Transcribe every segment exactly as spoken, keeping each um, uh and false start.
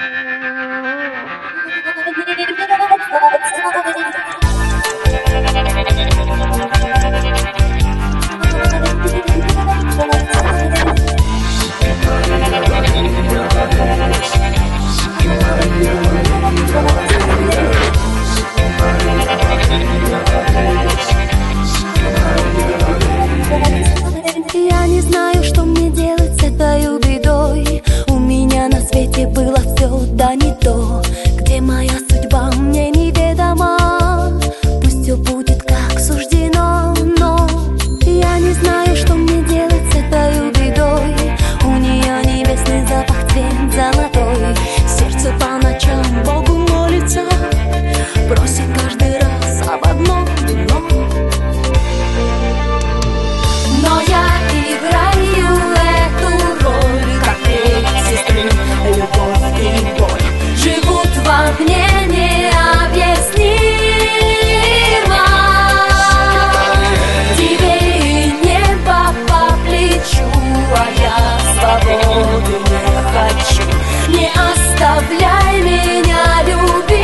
Я не знаю, что мне делать с этой бедой. У меня на свете было все, да не то. Где моя судьба, мне неведома. Пусть все будет как суждено, но я не знаю, что мне делать с этой бедой. У нее небесный запах, цвет золотой. Сердце по ночам Богу молится, просит каждый раз об одном, но Но я играю эту роль, как треть сестры. Любовь и боль живут во мне необъяснимо. Тебе и небо по плечу, а я свободы не хочу. Не оставляй меня, любимый.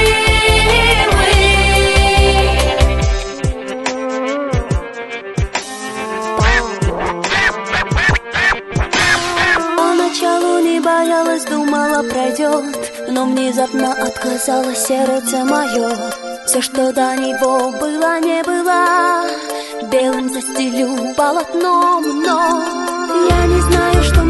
Поначалу не боялась, думала пройдет, но внезапно отказало сердце мое. Все, что до него было, не было, белым застелю полотном, но я не знаю, что